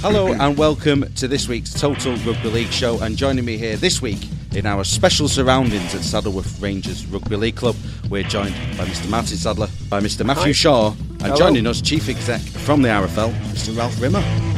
Hello and welcome to this week's Total Rugby League show, and joining me here this week in our special surroundings at Saddleworth Rangers Rugby League Club, we're joined by Mr Martin Sadler, by Mr Matthew Shaw, and Hello. Joining us, Chief Exec from the RFL, Mr Ralph Rimmer.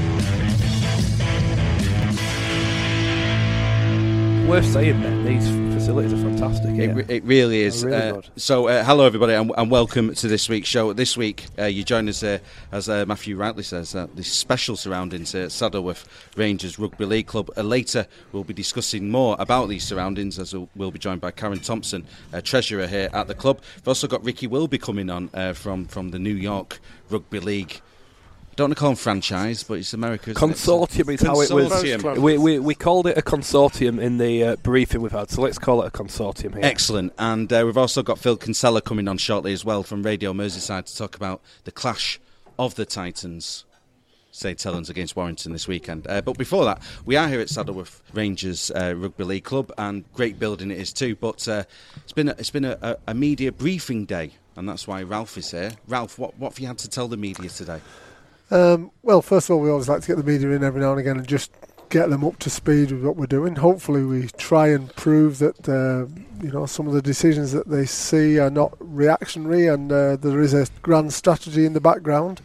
Worth saying that these facilities are fantastic. It really is. Really good. So hello everybody and welcome to this week's show. This week you join us, as Matthew rightly says, this special surroundings at Saddleworth Rangers Rugby League Club. Later we'll be discussing more about these surroundings, as we'll be joined by Karen Thompson, treasurer here at the club. We've also got Ricky Wilby coming on from the New York Rugby League. Don't want to call them franchise, but it's America's consortium is how it was. We called it a consortium in the briefing we've had, so let's call it a consortium here. Excellent. And we've also got Phil Kinsella coming on shortly as well from Radio Merseyside to talk about the clash of the Titans, St Helens against Warrington this weekend. But before that, we are here at Saddleworth Rangers Rugby League Club, and great building it is too. But it's been a media briefing day, and that's why Ralph is here. Ralph, what have you had to tell the media today? Well, first of all, we always like to get the media in every now and again and just get them up to speed with what we're doing. Hopefully we try and prove that some of the decisions that they see are not reactionary, and there is a grand strategy in the background.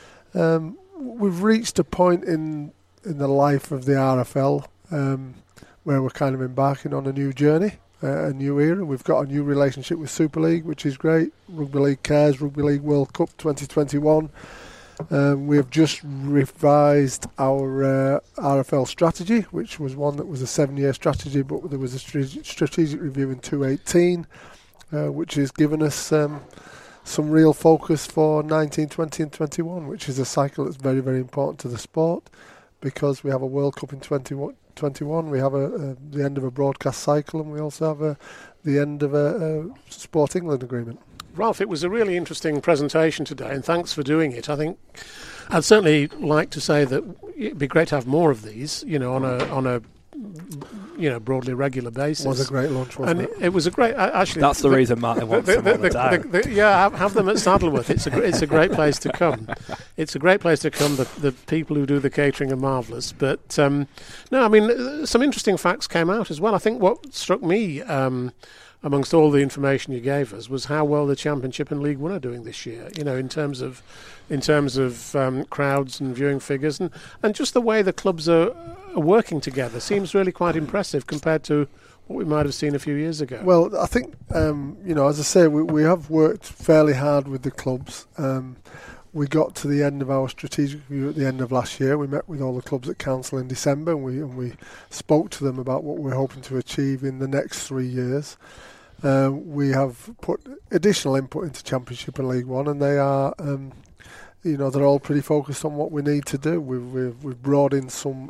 We've reached a point in the life of the RFL where we're kind of embarking on a new journey, a new era. We've got a new relationship with Super League, which is great. Rugby League Cares, Rugby League World Cup 2021. We have just revised our RFL strategy, which was one that was a 7-year strategy, but there was a strategic review in 2018, which has given us some real focus for 19, 20 and 21, which is a cycle that's very, very important to the sport, because we have a World Cup in 2021, we have the end of a broadcast cycle, and we also have the end of a Sport England agreement. Ralph, it was a really interesting presentation today, and thanks for doing it. I think I'd certainly like to say that it'd be great to have more of these, on a broadly regular basis. It was a great launch, wasn't it? It was a great. Actually, that's the reason Martin wants them all the time. Have them at Saddleworth. It's a great place to come. It's a great place to come. The people who do the catering are marvellous. But some interesting facts came out as well. I think what struck me, amongst all the information you gave us, was how well the Championship and League One are doing this year. In terms of crowds and viewing figures, and just the way the clubs are working together seems really quite impressive compared to what we might have seen a few years ago. Well, I think as I say, we have worked fairly hard with the clubs. We got to the end of our strategic review at the end of last year. We met with all the clubs at council in December, and we spoke to them about what we're hoping to achieve in the next 3 years. We have put additional input into Championship and League One, and they are, they're all pretty focused on what we need to do. We've brought in some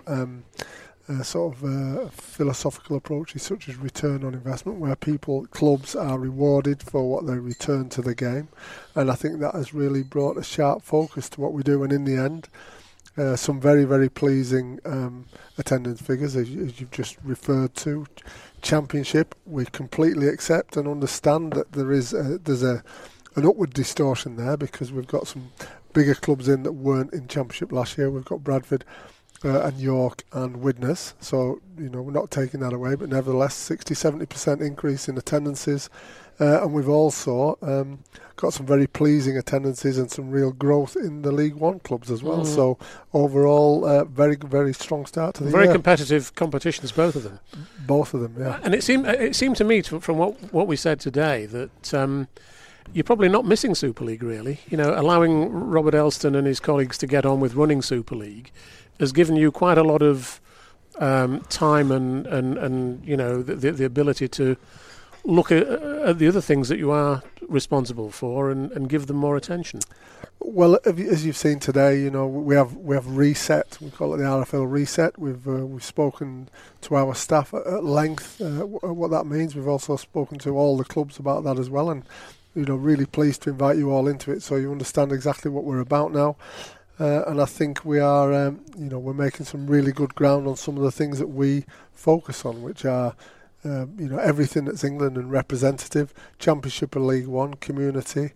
philosophical approaches, such as return on investment, where clubs are rewarded for what they return to the game, and I think that has really brought a sharp focus to what we do. And in the end, some very, very pleasing attendance figures, as you've just referred to. Championship, we completely accept and understand that there's an upward distortion there, because we've got some bigger clubs in that weren't in Championship last year. We've got Bradford and York and Widnes, so we're not taking that away, but nevertheless 60-70% increase in attendances, and we've also got some very pleasing attendances and some real growth in the League One clubs as well. So overall, very, very strong start to the year. Very competitive competitions, both of them. Both of them, yeah. And it seemed to me, from what we said today, that you're probably not missing Super League, really. Allowing Robert Elston and his colleagues to get on with running Super League has given you quite a lot of time and the ability to look at the other things that you are responsible for and give them more attention. Well, as you've seen today, we have reset. We call it the RFL reset. We've spoken to our staff at length what that means. We've also spoken to all the clubs about that as well, and really pleased to invite you all into it so you understand exactly what we're about now. And I think we are, we're making some really good ground on some of the things that we focus on, which are, everything that's England and representative, Championship and League One, community,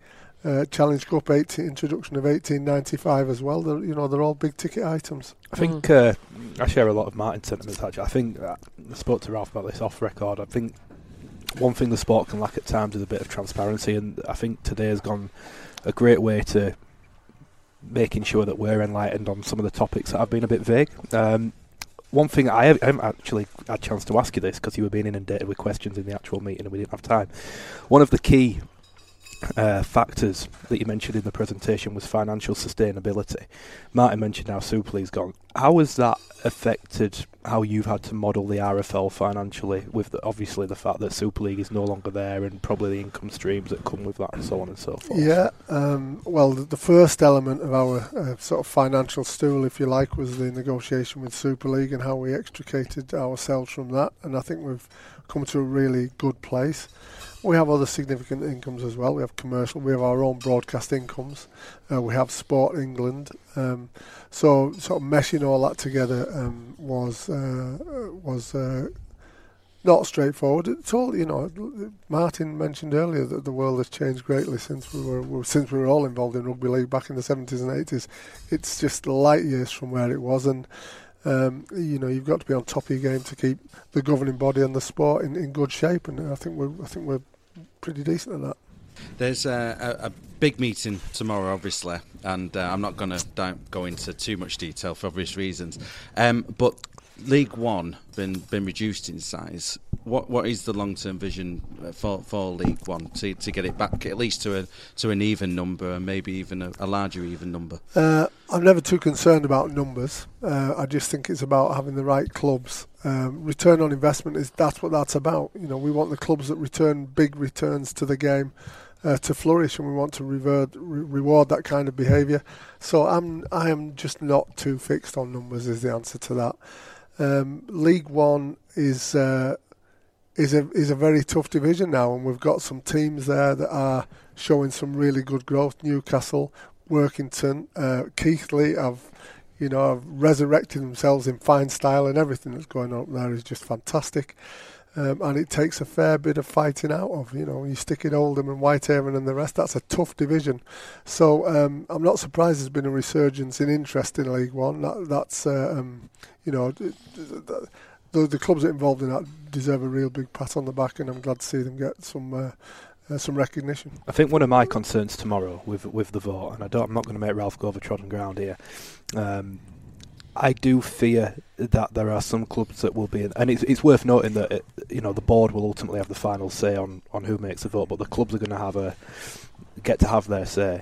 Challenge Cup introduction of 1895 as well. They're all big ticket items. I think I share a lot of Martin's sentiments. Actually, I think I spoke to Ralph about this off record. I think one thing the sport can lack at times is a bit of transparency, and I think today has gone a great way to making sure that we're enlightened on some of the topics that have been a bit vague. One thing I haven't actually had a chance to ask you this because you were being inundated with questions in the actual meeting and we didn't have time. One of the key factors that you mentioned in the presentation was financial sustainability. Martin mentioned how Super League's gone. How has that affected how you've had to model the RFL financially, with obviously the fact that Super League is no longer there and probably the income streams that come with that and so on and so forth? Yeah, well, the first element of our sort of financial stool, if you like, was the negotiation with Super League and how we extricated ourselves from that, and I think we've come to a really good place. We have other significant incomes as well. We have commercial, we have our own broadcast incomes, we have Sport England. So sort of meshing all that together was not straightforward. It's all, Martin mentioned earlier that the world has changed greatly since we were all involved in rugby league back in the 70s and 80s. It's just light years from where it was, and you've got to be on top of your game to keep the governing body and the sport in good shape, and I think we're pretty decent at that. There's a big meeting tomorrow, obviously, and I'm not going to go into too much detail for obvious reasons. But League One been reduced in size. What is the long-term vision for League One to get it back at least to an even number, and maybe even a larger even number? I'm never too concerned about numbers. I just think it's about having the right clubs. Return on investment that's what that's about. We want the clubs that return big returns to the game to flourish, and we want to reward that kind of behaviour. So I am just not too fixed on numbers is the answer to that. League One is a very tough division now, and we've got some teams there that are showing some really good growth. Newcastle, Workington, Keighley have resurrected themselves in fine style, and everything that's going on there is just fantastic. And it takes a fair bit of fighting out of. You stick in Oldham and Whitehaven and the rest, that's a tough division. So I'm not surprised there's been a resurgence in interest in League One. The clubs that are involved in that deserve a real big pat on the back, and I'm glad to see them get some recognition. I think one of my concerns tomorrow with the vote, and I'm not going to make Ralph go over trodden ground here, I do fear that there are some clubs that will be, and it's worth noting that the board will ultimately have the final say on who makes the vote, but the clubs are going to get to have their say.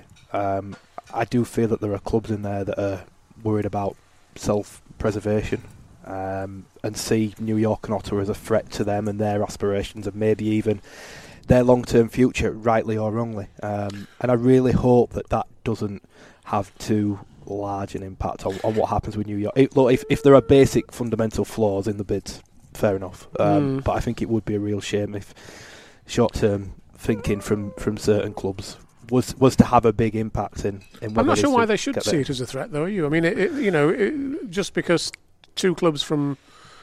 I do fear that there are clubs in there that are worried about self-preservation and see New York and Ottawa as a threat to them and their aspirations, and maybe even their long-term future, rightly or wrongly. And I really hope that doesn't have too large an impact on what happens with New York. If there are basic fundamental flaws in the bids, fair enough. But I think it would be a real shame if short-term thinking from certain clubs was to have a big impact in whether I'm not sure why they should see it as a threat, though, are you? I mean, just because two clubs from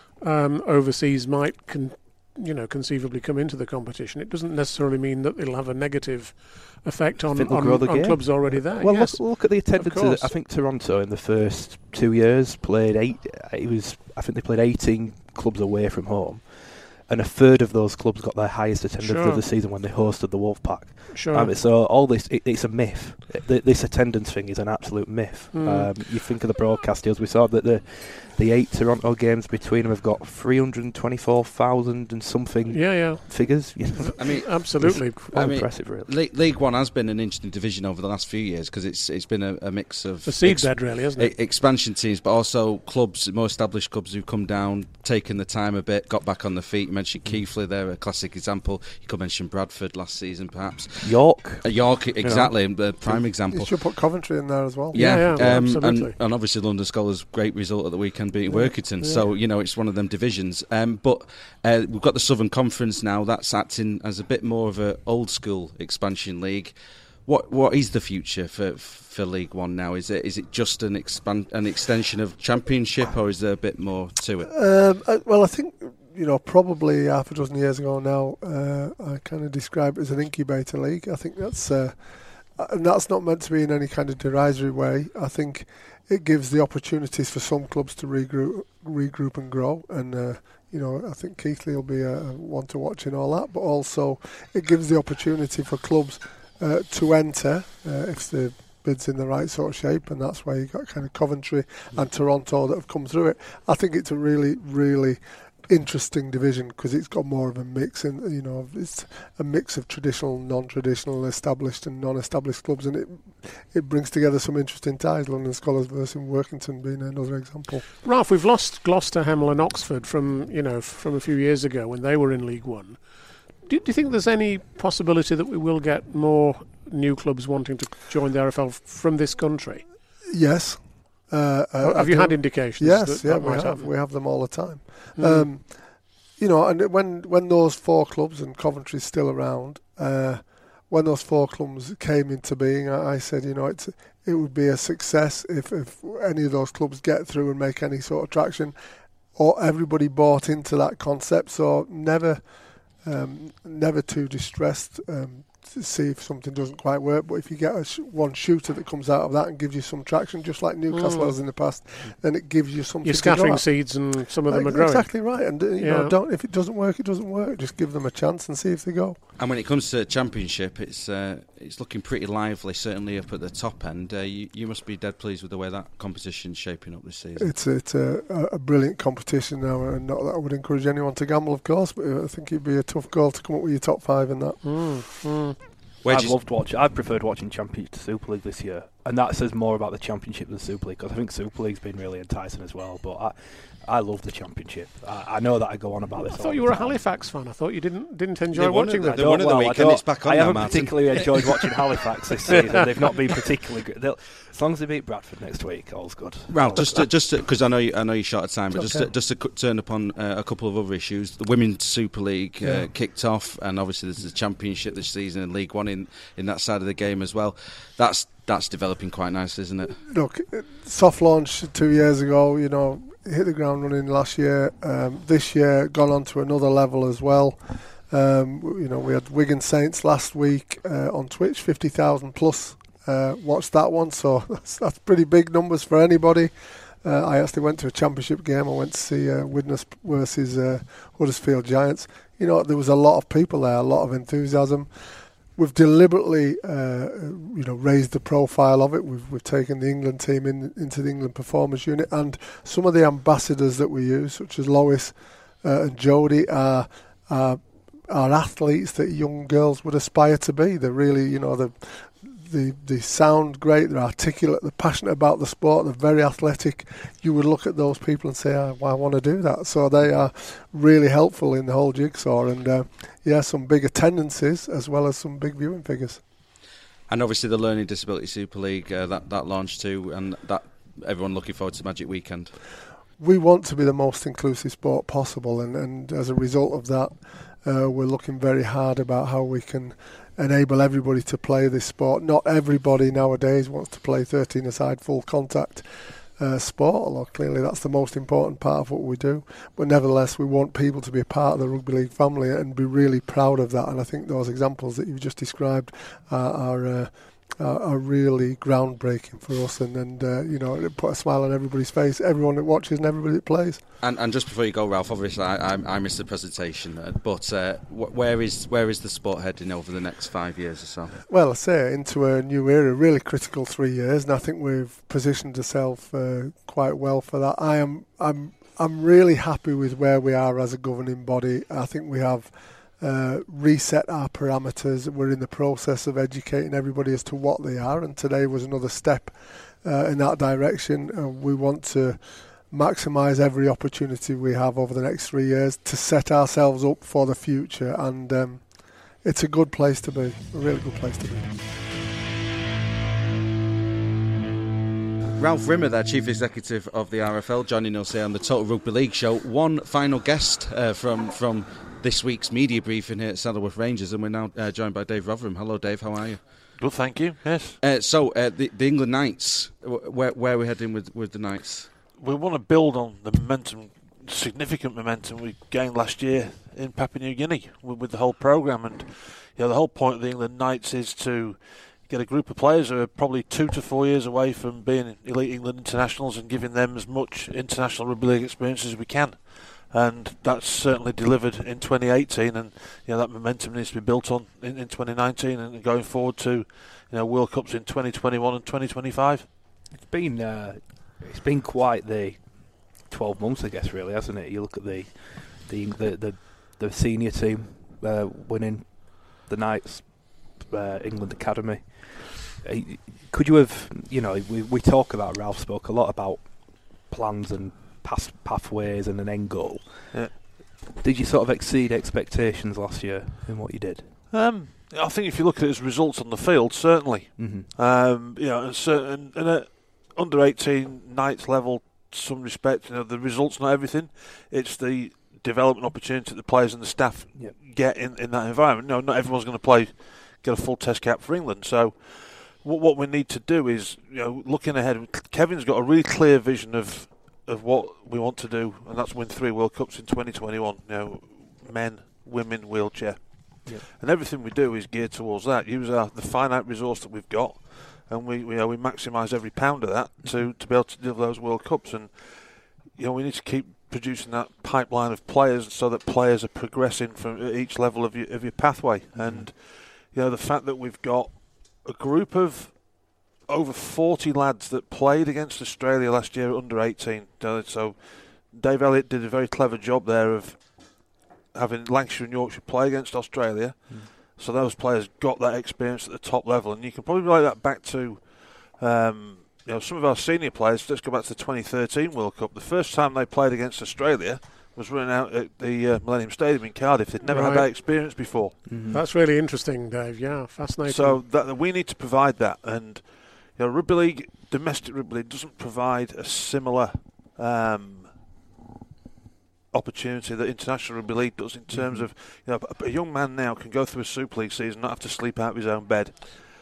overseas might conceivably come into the competition, it doesn't necessarily mean that it'll have a negative effect on clubs already there. Well, yes. look at the attendance. I think Toronto in the first 2 years played I think they played 18 clubs away from home, and a third of those clubs got their highest attendance of the season when they hosted the Wolfpack. Sure. So all this, it's a myth. This attendance thing is an absolute myth. You think of the broadcast deals. We saw that the 8 Toronto games between them have got 324,000 and something figures. I mean, absolutely. Impressive, really. League One has been an interesting division over the last few years because it's been a mix of a seedbed, really, hasn't it? Expansion teams, but also clubs, more established clubs who've come down, taken the time a bit, got back on the feet. You mentioned Keighley, they're a classic example. You could mention Bradford last season, perhaps. York, exactly, the prime example. You should put Coventry in there as well. Yeah, absolutely. And obviously London Scholars, great result at the weekend beating Workington. So it's one of them divisions. But we've got the Southern Conference now. That's acting as a bit more of an old school expansion league. What is the future for League One now? Is it just an extension of Championship, or is there a bit more to it? Well, I think probably half a dozen years ago now, I kind of described it as an incubator league. I think that's and that's not meant to be in any kind of derisory way. I think it gives the opportunities for some clubs to regroup and grow. And I think Keighley will be a one to watch in all that. But also, it gives the opportunity for clubs to enter if the bid's in the right sort of shape, and that's why you got kind of Coventry and Toronto that have come through it. I think it's a really, really interesting division because it's got more of a mix, and it's a mix of traditional, non-traditional, established and non-established clubs, and it brings together some interesting ties. London Scholars versus Workington being another example. Ralph, we've lost Gloucester, Hemel and Oxford from a few years ago when they were in League One. Do you think there's any possibility that we will get more new clubs wanting to join the RFL from this country? Yes. Have you had indications? Yes, we have them all the time. And when those four clubs, and Coventry's still around, when those four clubs came into being, I said, it would be a success if any of those clubs get through and make any sort of traction, or everybody bought into that concept. So never too distressed to see if something doesn't quite work, but if you get one shooter that comes out of that and gives you some traction, just like Newcastle has in the past, then it gives you something. You're scattering seeds, and some of them are growing. Exactly right, and if it doesn't work, it doesn't work. Just give them a chance and see if they go. And when it comes to Championship, it's looking pretty lively, certainly up at the top end. You must be dead pleased with the way that competition's shaping up this season. It's a brilliant competition now, and not that I would encourage anyone to gamble, of course, but I think it'd be a tough goal to come up with your top five in that. I've preferred watching Championship to Super League this year, and that says more about the Championship than Super League, because I think Super League's been really enticing as well. But I love the Championship. I know that I go on about this. I thought you were a Halifax fan. I thought you didn't enjoy watching that. They won at the weekend. It's back on. I haven't particularly enjoyed watching Halifax this season. They've not been particularly good. As long as they beat Bradford next week, all's good. Ralph, just because I know you're short of time, but just to turn upon a couple of other issues. The Women's Super League kicked off, and obviously there's the Championship this season and League One in that side of the game as well. That's developing quite nicely, isn't it? Look, soft launch 2 years ago, hit the ground running last year. This year, gone on to another level as well. We had Wigan Saints last week on Twitch, 50,000 plus watched that one, so that's pretty big numbers for anybody. I actually went to a Championship game. I went to see Widnes versus Huddersfield Giants. There was a lot of people there, a lot of enthusiasm. We've deliberately, raised the profile of it. We've taken the England team into the England Performance Unit, and some of the ambassadors that we use, such as Lois and Jodie, are athletes that young girls would aspire to be. They're really, they sound great. They're articulate. They're passionate about the sport. They're very athletic. You would look at those people and say, "I want to do that." So they are really helpful in the whole jigsaw, and some big attendances as well as some big viewing figures. And obviously the Learning Disability Super League that launched too, and that everyone looking forward to Magic Weekend. We want to be the most inclusive sport possible, and as a result of that, we're looking very hard about how we can enable everybody to play this sport. Not everybody nowadays wants to play 13-a-side full contact sport, although clearly that's the most important part of what we do. But nevertheless, we want people to be a part of the rugby league family and be really proud of that. And I think those examples that you've just described are really groundbreaking for us, and it put a smile on everybody's face, everyone that watches and everybody that plays. And just before you go, Ralph, obviously I missed the presentation, but where is the sport heading over the next 5 years or so? Well, I say into a new era, really critical 3 years, and I think we've positioned ourselves quite well for that. I'm really happy with where we are as a governing body. I think we have reset our parameters. We're in the process of educating everybody as to what they are, and today was another step in that direction. We want to maximise every opportunity we have over the next 3 years to set ourselves up for the future, and it's a good place to be, a really good place to be. Ralph Rimmer there, Chief Executive of the RFL, joining us here on the Total Rugby League Show. One final guest from this week's media briefing here at Saddleworth Rangers, and we're now joined by Dave Rotherham. Hello, Dave. How are you? Good, thank you. Yes. The England Knights. Where are we heading with the Knights? We want to build on the momentum, significant momentum we gained last year in Papua New Guinea with the whole programme, and the whole point of the England Knights is to get a group of players who are probably 2 to 4 years away from being elite England internationals and giving them as much international rugby league experience as we can. And that's certainly delivered in 2018, and that momentum needs to be built on in 2019 and going forward to World Cups in 2021 and 2025. It's been quite the 12 months, I guess, really, hasn't it? You look at the senior team winning the Knights England Academy. Could you have, we talk about, Ralph spoke a lot about plans and pathways and an end goal. Yeah. Did you sort of exceed expectations last year in what you did? I think if you look at it as results on the field, certainly. Mm-hmm. And at under 18 Knights level, some respect, the results not everything. It's the development opportunity that the players and the staff get in that environment. Not everyone's going to get a full test cap for England. So what we need to do is, looking ahead, Kevin's got a really clear vision of what we want to do, and that's win 3 World Cups in 2021. Men, women, wheelchair. Yep. And everything we do is geared towards that. Use the finite resource that we've got, and we maximise every pound of that to be able to deliver those World Cups. And we need to keep producing that pipeline of players so that players are progressing from each level of your pathway. Mm-hmm. And the fact that we've got a group of over 40 lads that played against Australia last year under 18. So Dave Elliott did a very clever job there of having Lancashire and Yorkshire play against Australia. So those players got that experience at the top level, and you can probably relate that back to some of our senior players. Let's go back to the 2013 World Cup. The first time they played against Australia was running out at the Millennium Stadium in Cardiff. They'd never had that experience before. Mm-hmm. That's really interesting, Dave. Yeah, fascinating. So we need to provide that, and rugby league, domestic rugby league, doesn't provide a similar opportunity that international rugby league does in terms of a young man now can go through a Super League season, not have to sleep out of his own bed.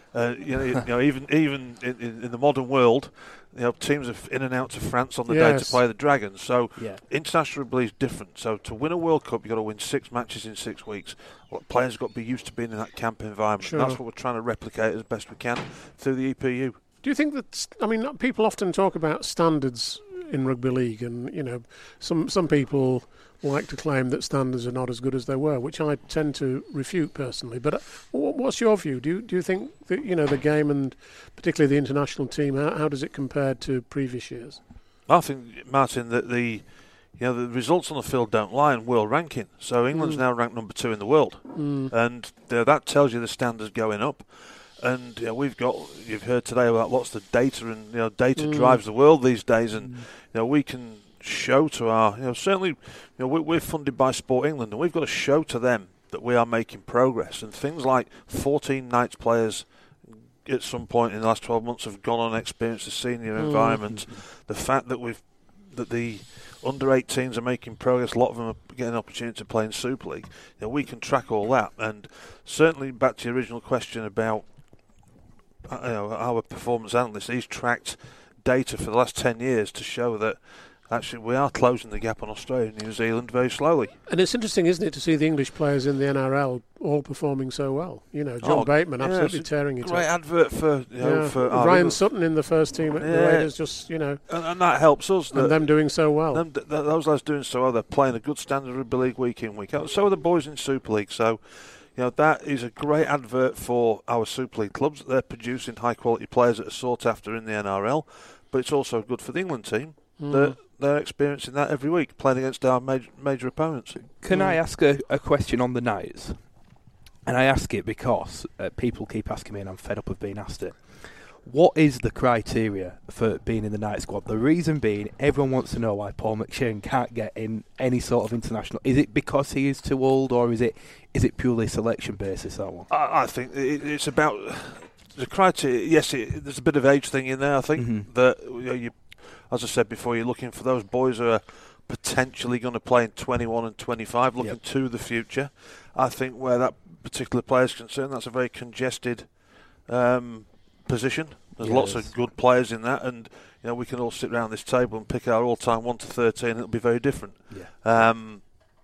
Even in the modern world, teams are in and out to France on the day to play the Dragons. So international rugby league is different. So to win a World Cup, you've got to win 6 matches in 6 weeks. Players have got to be used to being in that camp environment. Sure. And that's what we're trying to replicate as best we can through the EPU. Do you think that, people often talk about standards in rugby league, and some people like to claim that standards are not as good as they were, which I tend to refute personally. But what's your view? Do you think that the game, and particularly the international team, how does it compare to previous years? I think, Martin, that the results on the field don't lie in world ranking. So England's now ranked number 2 in the world, and that tells you the standards going up. And you've heard today about lots of data, and data drives the world these days, and we can show to our certainly we're funded by Sport England, and we've got to show to them that we are making progress. And things like 14 Knights players at some point in the last 12 months have gone on and experienced the senior environment. The fact that the under 18s are making progress, a lot of them are getting an opportunity to play in Super League. We can track all that. And certainly back to your original question about our performance analyst, he's tracked data for the last 10 years to show that actually we are closing the gap on Australia and New Zealand very slowly. And it's interesting, isn't it, to see the English players in the NRL all performing so well. John Bateman absolutely tearing it up. Great advert for Ryan Sutton in the first team at the Raiders, just and that helps us. And them doing so well. Those lads doing so well. They're playing a good standard rugby league week in, week out. So are the boys in Super League. So that is a great advert for our Super League clubs. They're producing high-quality players that are sought after in the NRL, but it's also good for the England team that they're experiencing that every week, playing against our major opponents. Can I ask a question on the Knights? And I ask it because people keep asking me, and I'm fed up of being asked it. What is the criteria for being in the Knight squad? The reason being, everyone wants to know why Paul McShane can't get in any sort of international. Is it because he is too old, or is it purely selection basis, that one? I think it's about the criteria. Yes, there's a bit of age thing in there. I think that as I said before, you're looking for those boys who are potentially going to play in 21 and 25, looking to the future. I think where that particular player is concerned, that's a very congested position. There's lots of good players in that, and we can all sit around this table and pick our all-time 1 to 13. It'll be very different.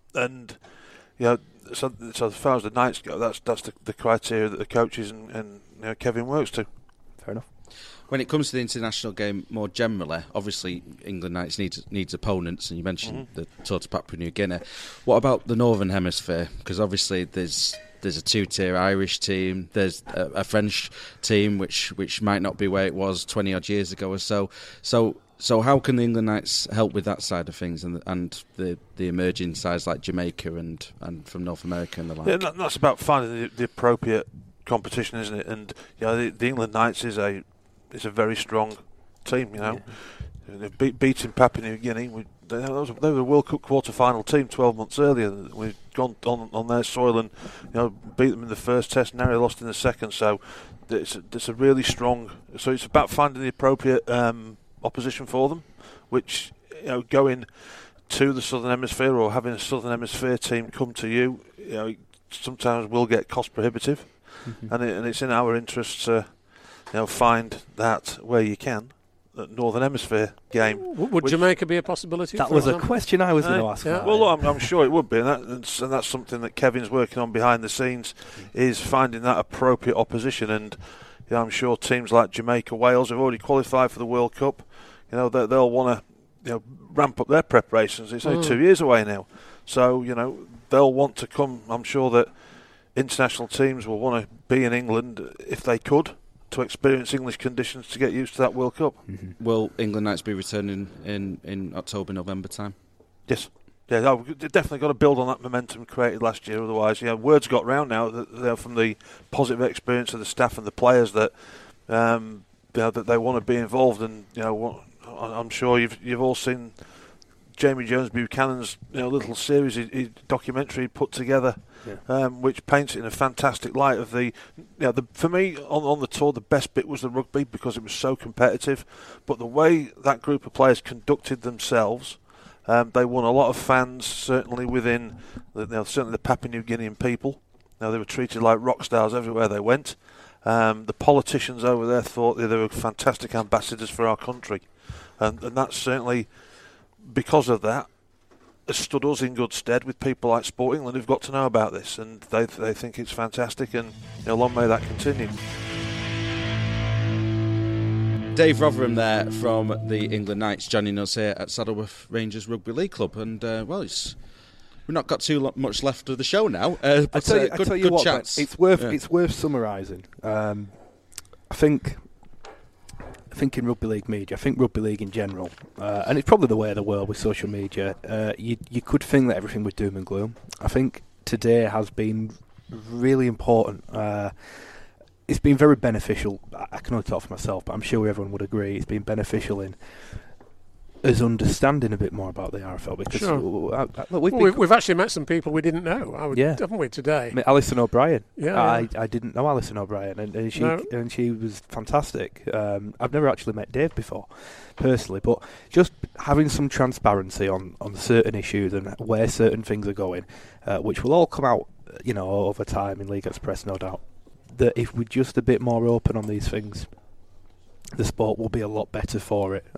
So as far as the Knights go, that's the criteria that the coaches and Kevin works to. Fair enough. When it comes to the international game more generally, obviously England Knights needs opponents, and you mentioned the tour to Papua New Guinea. What about the Northern Hemisphere? Because obviously there's a two-tier Irish team, there's a French team which might not be where it was 20 odd years ago or so. So how can the England Knights help with that side of things and the emerging sides like Jamaica and from North America and the like? Yeah, that's about finding the appropriate competition, isn't it? And the England Knights is a very strong team. Beating Papua New Guinea, they were the World Cup quarter-final team 12 months earlier. We've gone on their soil and beat them in the first test, narrowly lost in the second. So it's a really strong. So it's about finding the appropriate opposition for them, which going to the Southern Hemisphere or having a Southern Hemisphere team come to you, sometimes will get cost prohibitive, and it's in our interest to find that where you can. Northern Hemisphere game. Would Jamaica be a possibility? That was a question I was going to ask. Yeah. Well, I'm sure it would be, and that's something that Kevin's working on behind the scenes, is finding that appropriate opposition. And I'm sure teams like Jamaica, Wales, have already qualified for the World Cup. They'll want to ramp up their preparations. It's only 2 years away now, so they'll want to come. I'm sure that international teams will want to be in England if they could, to experience English conditions, to get used to that World Cup. Will England Knights be returning in October, November time? Yes. Yeah, they've definitely got to build on that momentum created last year. Otherwise, word's got round now that from the positive experience of the staff and the players that that they want to be involved. And I'm sure you've all seen Jamie Jones Buchanan's little series, documentary put together, which paints it in a fantastic light of for me on the tour, the best bit was the rugby because it was so competitive, but the way that group of players conducted themselves, they won a lot of fans, certainly within certainly the Papua New Guinean people. They were treated like rock stars everywhere they went. The politicians over there thought they were fantastic ambassadors for our country, and that's certainly, because of that, has stood us in good stead with people like Sport England who've got to know about this, and they think it's fantastic, and long may that continue. Dave Rotherham there from the England Knights joining us here at Saddleworth Rangers Rugby League Club, and we've not got too much left of the show now. But I tell you what, chance. It's worth summarising. I think in rugby league media, I think rugby league in general, and it's probably the way of the world with social media, you could think that everything was doom and gloom. I think today has been really important. It's been very beneficial. I can only talk for myself, but I'm sure everyone would agree. It's been beneficial in us understanding a bit more about the RFL, because we've actually met some people we didn't know, haven't we, today? Alison O'Brien. Yeah, I didn't know Alison O'Brien, and she was fantastic. I've never actually met Dave before, personally, but just having some transparency on certain issues and where certain things are going, which will all come out, over time in League Express, no doubt. That if we're just a bit more open on these things, the sport will be a lot better for it.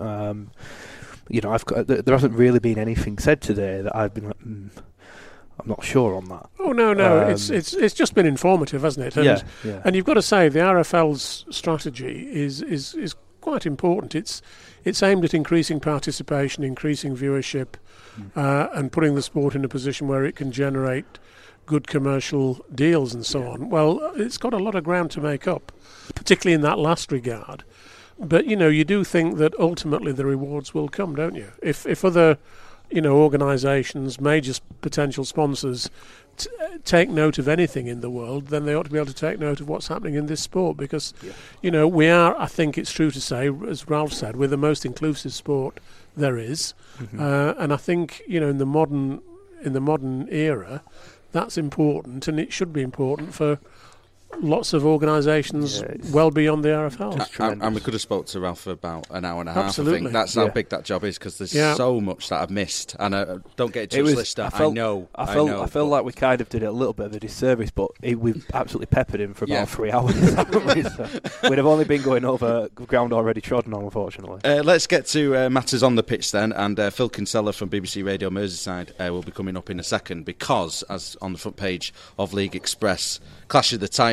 There hasn't really been anything said today that I've been like, I'm not sure on that. Oh no, it's just been informative, hasn't it? And, and you've got to say the RFL's strategy is quite important. It's aimed at increasing participation, increasing viewership, and putting the sport in a position where it can generate good commercial deals and so on. Well, it's got a lot of ground to make up, particularly in that last regard. But you do think that ultimately the rewards will come, don't you? If other organisations, major potential sponsors, take note of anything in the world, then they ought to be able to take note of what's happening in this sport, because we are, I think it's true to say, as Ralph said, we're the most inclusive sport there is, and I think in the modern era, that's important, and it should be important for lots of organisations well beyond the RFL. And we could have spoke to Ralph for about an hour and a half. Absolutely. I think that's how big that job is, because there's so much that I've missed. And don't get it twisted. I felt like we kind of did it a little bit of a disservice, but we've absolutely peppered him for about 3 hours. We'd have only been going over ground already trodden on, unfortunately. Let's get to matters on the pitch then, and Phil Kinsella from BBC Radio Merseyside will be coming up in a second, because, as on the front page of League Express, Clash of the Titans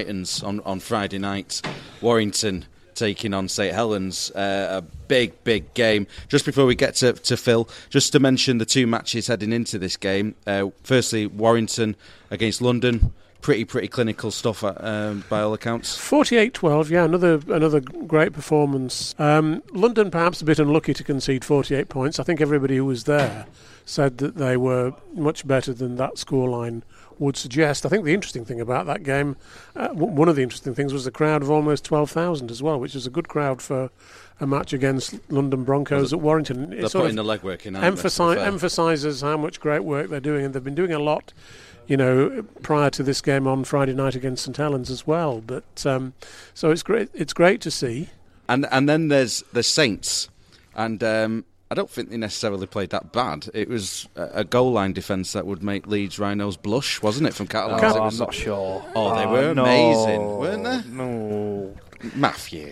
Titans on Friday night. Warrington taking on St Helens, a big game. Just before we get to Phil, just to mention the two matches heading into this game. Firstly, Warrington against London. Pretty clinical stuff by all accounts. 48-12, yeah, another great performance. London perhaps a bit unlucky to concede 48 points. I think everybody who was there said that they were much better than that scoreline would suggest. I think the interesting thing about that game, one of the interesting things, was the crowd of almost 12,000 as well, which is a good crowd for a match against London Broncos at Warrington. They're putting the legwork in. Emphasises how much great work they're doing, and they've been doing a lot, prior to this game on Friday night against St Helens as well. But so it's great. It's great to see. And then there's the Saints, and I don't think they necessarily played that bad. It was a goal line defence that would make Leeds Rhinos blush, wasn't it, from Catalans? I'm not sure. Oh, they were amazing, weren't they? No. Matthew.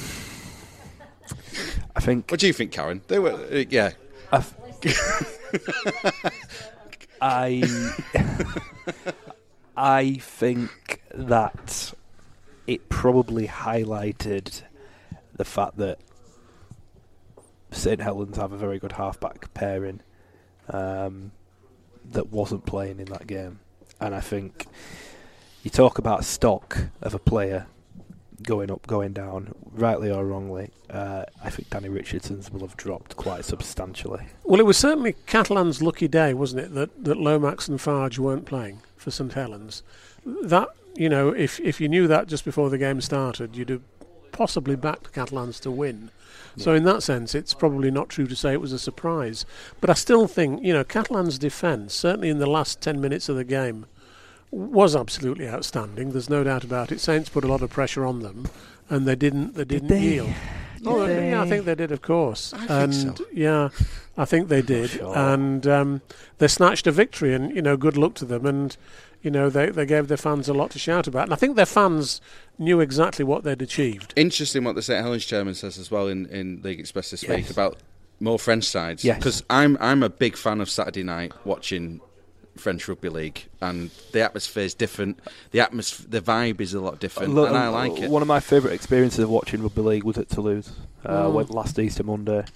I think... What do you think, Karen? They were, yeah. I think that it probably highlighted the fact that St Helens have a very good half-back pairing that wasn't playing in that game. And I think you talk about stock of a player going up, going down, rightly or wrongly. I think Danny Richardson's will have dropped quite substantially. Well, it was certainly Catalan's lucky day, wasn't it, that Lomax and Farge weren't playing for St Helens. That, if you knew that just before the game started, you'd have possibly backed Catalans to win. So in that sense, it's probably not true to say it was a surprise. But I still think, Catalan's defence, certainly in the last 10 minutes of the game, was absolutely outstanding. There's no doubt about it. Saints put a lot of pressure on them, and they didn't yield. Yeah, I think they did, of course. I think so. Yeah, I think they did. Sure. And they snatched a victory, and good luck to them. And they gave their fans a lot to shout about. And I think their fans knew exactly what they'd achieved. Interesting what the St Helens chairman says as well in League Express this week about more French sides. Yes. Because I'm a big fan of Saturday night watching French Rugby League, and the atmosphere is different. The vibe is a lot different, and I like it. One of my favourite experiences of watching Rugby League was at Toulouse. Went last Easter Monday.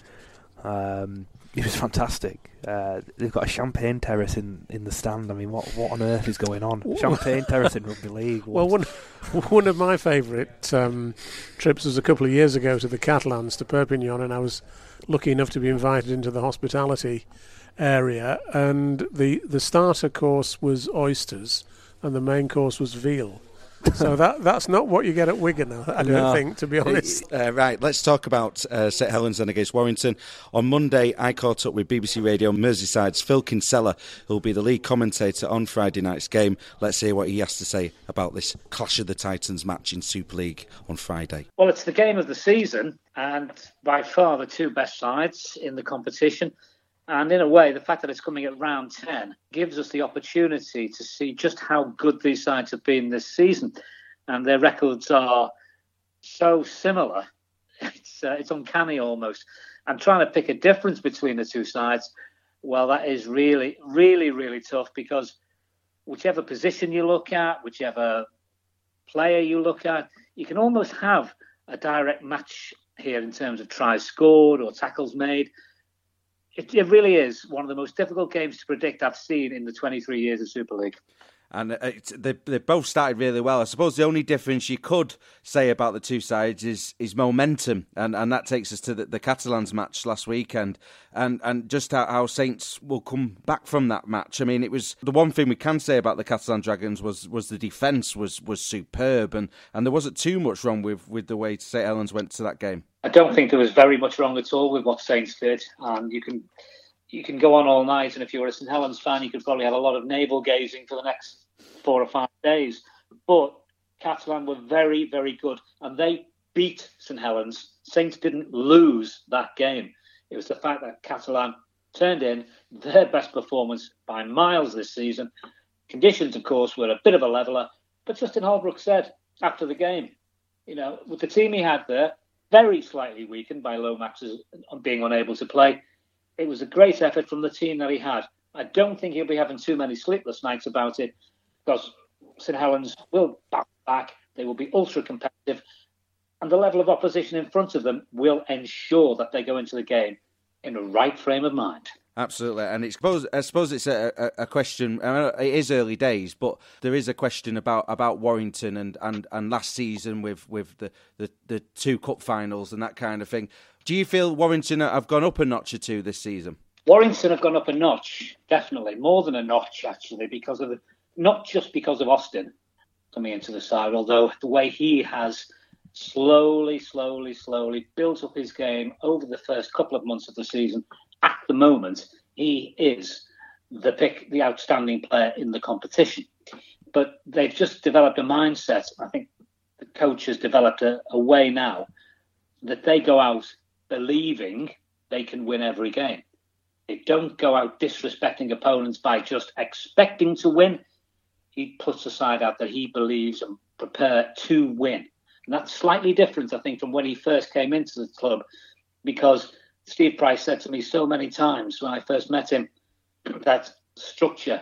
It was fantastic. They've got a champagne terrace in the stand. I mean, what on earth is going on? Champagne terrace in Rugby League. Well, one of my favourite trips was a couple of years ago to the Catalans, to Perpignan, and I was lucky enough to be invited into the hospitality area, and the starter course was oysters and the main course was veal. So that's not what you get at Wigan, I don't think, to be honest. Right, let's talk about St Helens then against Warrington. On Monday, I caught up with BBC Radio Merseyside's Phil Kinsella, who will be the lead commentator on Friday night's game. Let's hear what he has to say about this Clash of the Titans match in Super League on Friday. Well, it's the game of the season, and by far the two best sides in the competition. And in a way, the fact that it's coming at round 10 gives us the opportunity to see just how good these sides have been this season. And their records are so similar. It's uncanny almost. And trying to pick a difference between the two sides, well, that is really, really, really tough, because whichever position you look at, whichever player you look at, you can almost have a direct match here in terms of tries scored or tackles made. It really is one of the most difficult games to predict I've seen in the 23 years of Super League. And they both started really well. I suppose the only difference you could say about the two sides is momentum, and that takes us to the Catalans match last weekend, and just how Saints will come back from that match. I mean, it was the one thing we can say about the Catalan Dragons was the defence was superb, and there wasn't too much wrong with the way St Helens went to that game. I don't think there was very much wrong at all with what Saints did, and you can go on all night, and if you were a St Helens fan, you could probably have a lot of navel gazing for the next 4 or 5 days. But Catalan were very, very good, and they beat St Helens. Saints didn't lose that game. It was the fact that Catalan turned in their best performance by miles this season. Conditions, of course, were a bit of a leveller, but Justin Holbrook said after the game, with the team he had there, very slightly weakened by Lomax being unable to play, it was a great effort from the team that he had. I don't think he'll be having too many sleepless nights about it, because St Helens will bounce back. They will be ultra competitive, and the level of opposition in front of them will ensure that they go into the game in a right frame of mind. Absolutely, and I suppose it's a question. I mean, it is early days, but there is a question about Warrington and last season with the 2 cup finals and that kind of thing. Do you feel Warrington have gone up a notch or two this season? Warrington have gone up a notch, definitely more than a notch actually, because of not just because of Austin coming into the side, although the way he has slowly built up his game over the first couple of months of the season. At the moment, he is the outstanding player in the competition. But they've just developed a mindset. I think the coach has developed a way now that they go out believing they can win every game. They don't go out disrespecting opponents by just expecting to win. He puts aside out that he believes and prepared to win. And that's slightly different, I think, from when he first came into the club, because Steve Price said to me so many times when I first met him that structure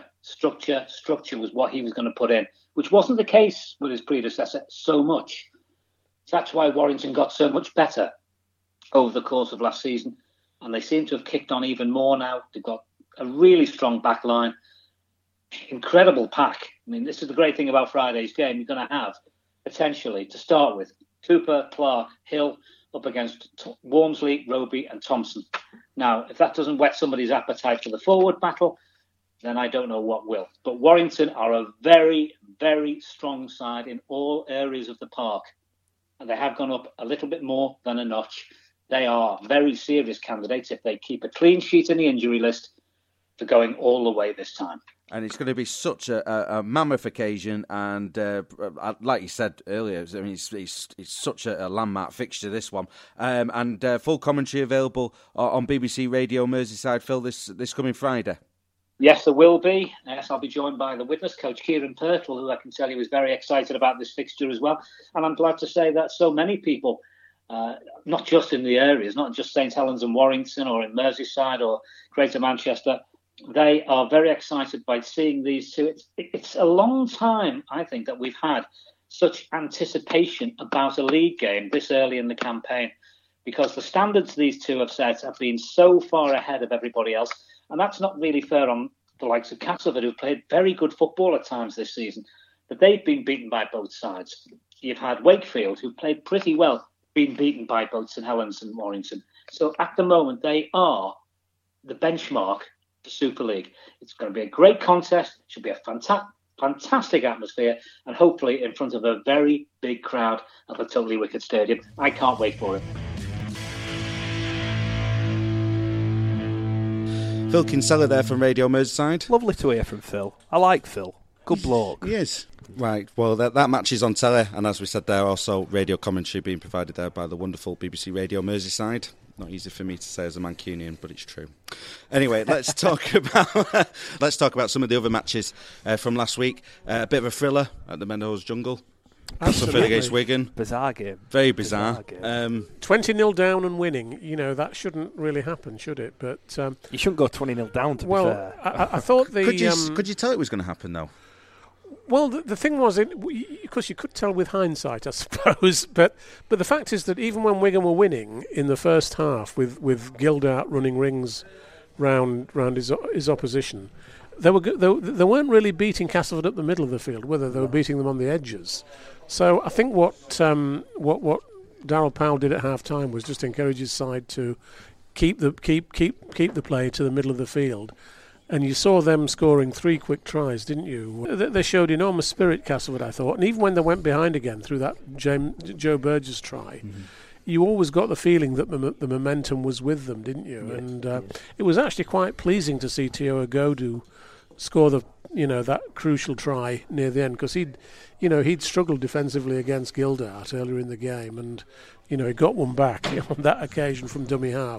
was what he was going to put in, which wasn't the case with his predecessor so much. So that's why Warrington got so much better over the course of last season, and they seem to have kicked on even more now. They've got a really strong back line, incredible pack. I mean, this is the great thing about Friday's game. You're going to have, potentially, to start with, Cooper, Clark, Hill, up against Walmsley, Roby and Thompson. Now, if that doesn't whet somebody's appetite for the forward battle, then I don't know what will. But Warrington are a very, very strong side in all areas of the park. And they have gone up a little bit more than a notch. They are very serious candidates, if they keep a clean sheet in the injury list, for going all the way this time. And it's going to be such a mammoth occasion, and like you said earlier, I mean, it's such a landmark fixture, this one. And full commentary available on BBC Radio Merseyside, Phil, this coming Friday. Yes, there will be. Yes, I'll be joined by the witness coach, Kieran Pirtle, who I can tell you is very excited about this fixture as well. And I'm glad to say that so many people, not just in the areas, not just St Helens and Warrington or in Merseyside or Greater Manchester, they are very excited by seeing these two. It's a long time, I think, that we've had such anticipation about a league game this early in the campaign, because the standards these two have set have been so far ahead of everybody else. And that's not really fair on the likes of Castleford, who've played very good football at times this season, but they've been beaten by both sides. You've had Wakefield, who played pretty well, being beaten by both St Helens and Warrington. So at the moment, they are the benchmark for Super League. It's going to be a great contest. It should be a fantastic atmosphere, and hopefully in front of a very big crowd at the Totally Wicked Stadium. I can't wait for it. Phil Kinsella there from Radio Merseyside. Lovely to hear from Phil. I like Phil. Good bloke. Yes. Right, well, that match is on telly, and as we said there, also radio commentary being provided there by the wonderful BBC Radio Merseyside. Not easy for me to say as a Mancunian, but it's true. Anyway, let's talk about some of the other matches from last week. A bit of a thriller at the Meadows Jungle. Castleford against Wigan. Bizarre game. Very bizarre. 20-0 down and winning, that shouldn't really happen, should it? But you shouldn't go 20-0 down, to be fair. I thought the... Could you tell it was going to happen, though? Well, the thing was, because you could tell with hindsight, I suppose, but the fact is that even when Wigan were winning in the first half, with Gildart running rings round his opposition, they weren't really beating Castleford up the middle of the field, whether they were beating them on the edges. So I think what Darryl Powell did at half time was just encourage his side to keep the play to the middle of the field. And you saw them scoring 3 quick tries, didn't you? They showed enormous spirit, Castleford, I thought. And even when they went behind again through that Joe Burgess try, you always got the feeling that the momentum was with them, didn't you? Yes. And it was actually quite pleasing to see Tio Agodu score that crucial try near the end, because he'd struggled defensively against Gildart earlier in the game, and he got one back on that occasion from dummy half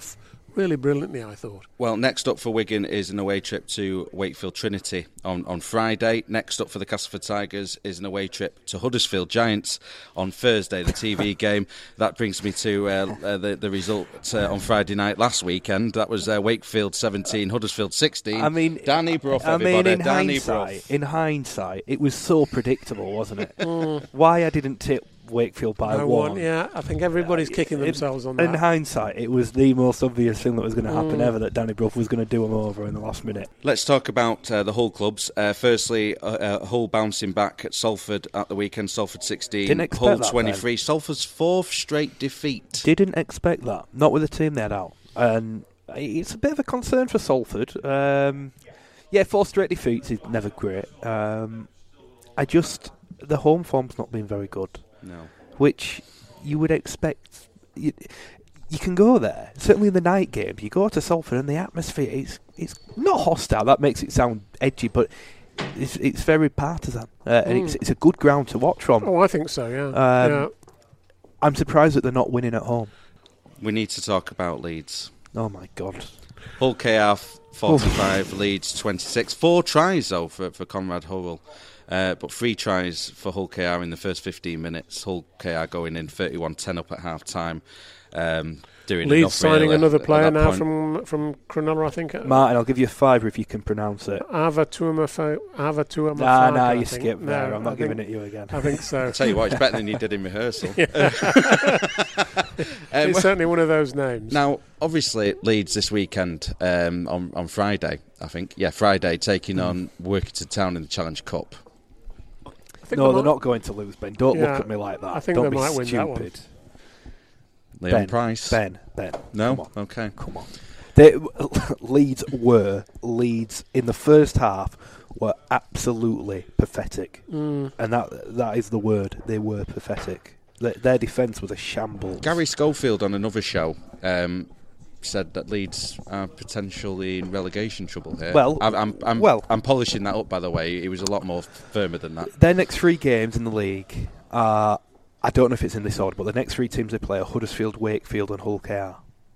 really brilliantly, I thought. Well, next up for Wigan is an away trip to Wakefield Trinity on Friday. Next up for the Castleford Tigers is an away trip to Huddersfield Giants on Thursday, the TV game. That brings me to the result on Friday night last weekend. That was Wakefield 17, Huddersfield 16. I mean, Danny Brough, everybody. in hindsight, it was so predictable, wasn't it? Why I didn't tip Wakefield by one. Yeah, I think everybody's kicking themselves on that. In hindsight, it was the most obvious thing that was going to happen ever, that Danny Brough was going to do them over in the last minute. Let's talk about the Hull clubs. Firstly, Hull bouncing back at Salford at the weekend. Salford 16, Hull 23. Salford's fourth straight defeat. Didn't expect that. Not with the team they had out. And it's a bit of a concern for Salford. 4 straight defeats is never great. The home form's not been very good. No. Which you would expect. You can go there. Certainly in the night games, you go to Salford and the atmosphere it's not hostile. That makes it sound edgy, but it's very partisan, and it's a good ground to watch from. Oh, I think so. Yeah. I'm surprised that they're not winning at home. We need to talk about Leeds. Oh my God. Hull KR 45, Leeds 26. 4 tries though for Conrad Hurrell. But 3 tries for Hull KR in the first 15 minutes. Hull KR going in 31-10 up at half time. Doing Leeds signing another player now point. from Cronulla, I think. Martin, I'll give you a $5 if you can pronounce it. Ava Tuamafaka. Nah, you skipped there. I'm not giving it you again. I think so. I'll tell you what, it's better than you did in rehearsal. It's certainly one of those names. Now, obviously, Leeds this weekend on Friday, I think. Yeah, Friday, taking on Workington Town in the Challenge Cup. No, they're not going to lose, Ben. Don't look at me like that. I think Don't they be might stupid. win that one. Leon Price. Ben. No? Come on. Okay. Come on. Leeds in the first half were absolutely pathetic. And that is the word. They were pathetic. Their defence was a shambles. Gary Schofield on another show said that Leeds are potentially in relegation trouble here. Well, I'm polishing that up, by the way. He was a lot more firmer than that. Their next 3 games in the league are, I don't know if it's in this order, but the next 3 teams they play are Huddersfield, Wakefield and Hull KR.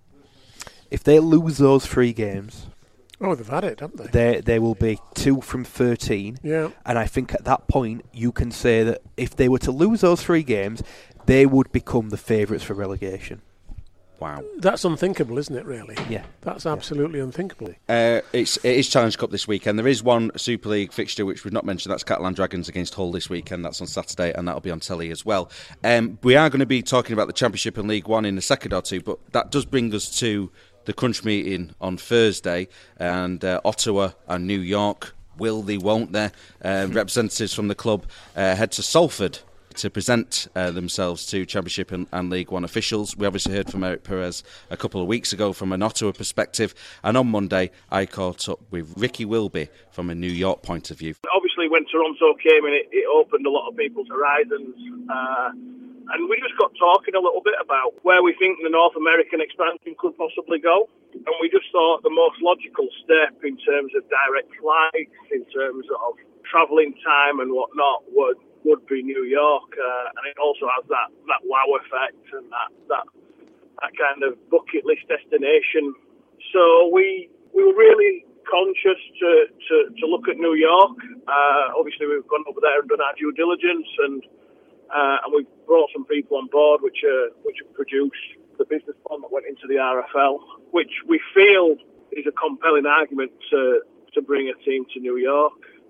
If they lose those 3 games... Oh, they've had it, haven't they? They will be 2 from 13. Yeah. And I think at that point, you can say that if they were to lose those 3 games, they would become the favourites for relegation. Wow. That's unthinkable, isn't it, really? Yeah. That's absolutely unthinkable. It is Challenge Cup this weekend. There is one Super League fixture which we've not mentioned. That's Catalan Dragons against Hull this weekend. That's on Saturday, and that'll be on telly as well. We are going to be talking about the Championship and League One in a second or two, but that does bring us to the crunch meeting on Thursday, and Ottawa and New York, will they, won't they? Representatives from the club head to Salford to present themselves to Championship and League One officials. We obviously heard from Eric Perez a couple of weeks ago from an Ottawa perspective, and on Monday I caught up with Ricky Wilby from a New York point of view. Obviously when Toronto came in, it opened a lot of people's horizons, and we just got talking a little bit about where we think the North American expansion could possibly go, and we just thought the most logical step in terms of direct flights, in terms of travelling time and whatnot would be New York, and it also has that wow effect and that kind of bucket list destination. So we were really conscious to look at New York. Obviously, we've gone over there and done our due diligence, and we've brought some people on board which have produced the business plan that went into the RFL, which we feel is a compelling argument to bring a team to New York.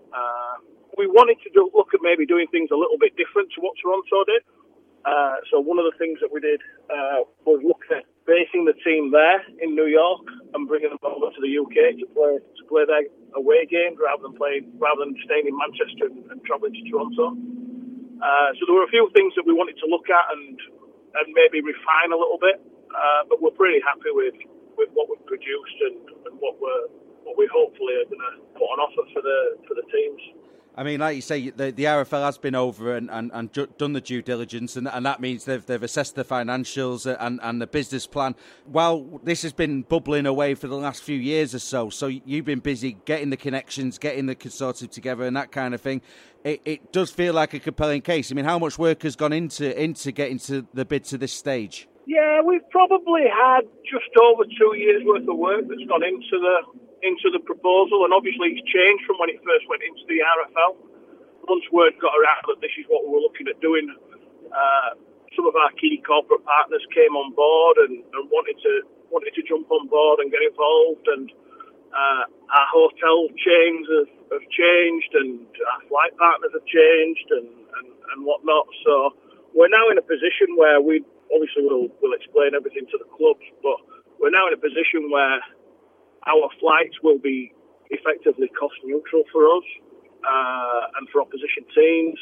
We wanted to look at maybe doing things a little bit different to what Toronto did. So one of the things that we did was look at basing the team there in New York and bringing them over to the UK to play their away games rather than staying in Manchester and travelling to Toronto. So there were a few things that we wanted to look at and maybe refine a little bit, but we're pretty happy with what we've produced and what we hopefully are going to put on offer for the teams. I mean, like you say, the RFL has been over and done the due diligence, and that means they've assessed the financials and the business plan. While this has been bubbling away for the last few years or so you've been busy getting the connections, getting the consortium together and that kind of thing. It does feel like a compelling case. I mean, how much work has gone into getting to the bid to this stage? Yeah, we've probably had just over 2 years' worth of work that's gone into the proposal, and obviously it's changed from when it first went into the RFL. Once word got around that this is what we were looking at doing, some of our key corporate partners came on board and wanted to jump on board and get involved, and our hotel chains have changed, and our flight partners have changed, and whatnot. So we're now in a position where we obviously we'll explain everything to the clubs, but we're now in a position where our flights will be effectively cost neutral for us and for opposition teams.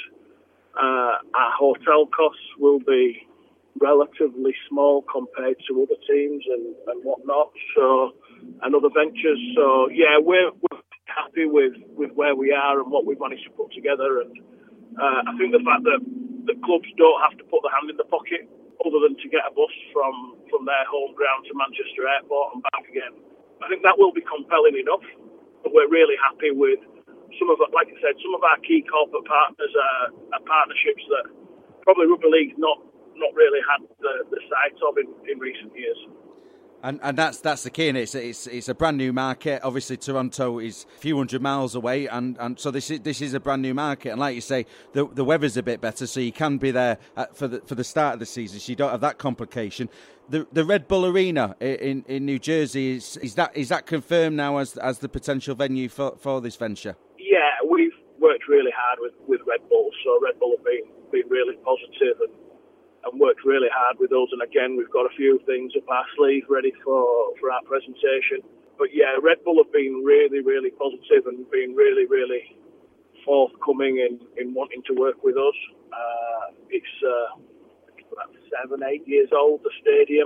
Our hotel costs will be relatively small compared to other teams and whatnot. So, and other ventures. So yeah, we're happy with where we are and what we've managed to put together. And I think the fact that the clubs don't have to put their hand in the pocket other than to get a bus from their home ground to Manchester Airport and back again, I think that will be compelling enough. But we're really happy with some of, like I said, some of our key corporate partners are partnerships that probably rugby league's not really had the sight of in recent years. And that's the key, and it's a brand new market. Obviously, Toronto is a few hundred miles away, and so this is a brand new market. And like you say, the weather's a bit better, so you can be there for the start of the season. So you don't have that complication. The Red Bull Arena in New Jersey is that confirmed now as the potential venue for this venture? Yeah, we've worked really hard with Red Bull. So Red Bull have been really positive and worked really hard with us. And again, we've got a few things up our sleeve ready for our presentation. But yeah, Red Bull have been really, really positive and been really, really forthcoming in wanting to work with us. It's about 7-8 years old, the stadium.